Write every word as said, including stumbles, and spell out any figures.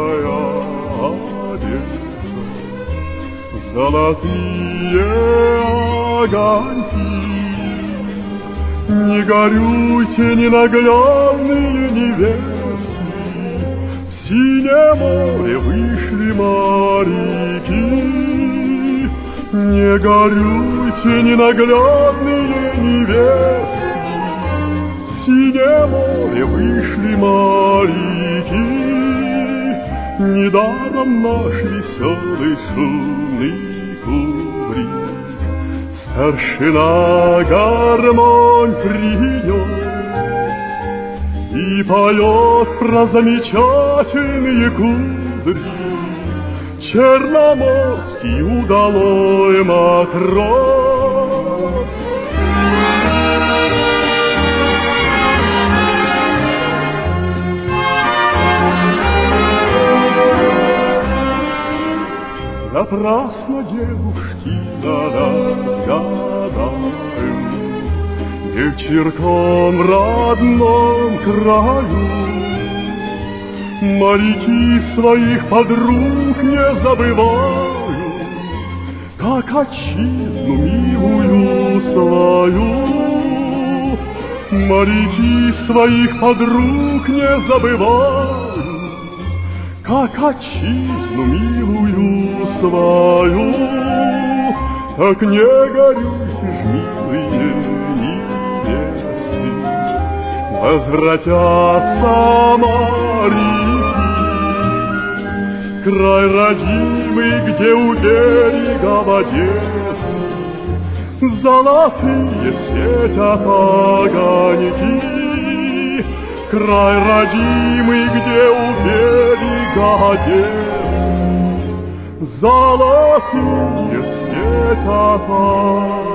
Одесса, золотые огоньки. Не горюйте, ненаглядные невесты, в синее море вышли моряки. Не горюйте, ненаглядные невесты, в синее море вышли моряки. Недаром наш веселый шумный кубрик старшина гармонь принес и поет про замечательные кудри. Черноморский удалой матрос. Напрасно девушки на нас гадают, вечерком в родном краю. Моряки своих подруг не забывают, как отчизну милую свою. Моряки своих подруг не забывают, как отчизну милую свою. Так не горюйте ж, милые невесты, возвратятся моряки. Край родимый, где у берега в Одессе золотые светят огоньки. Край родимый, где у берега Одессы золотые светят огоньки.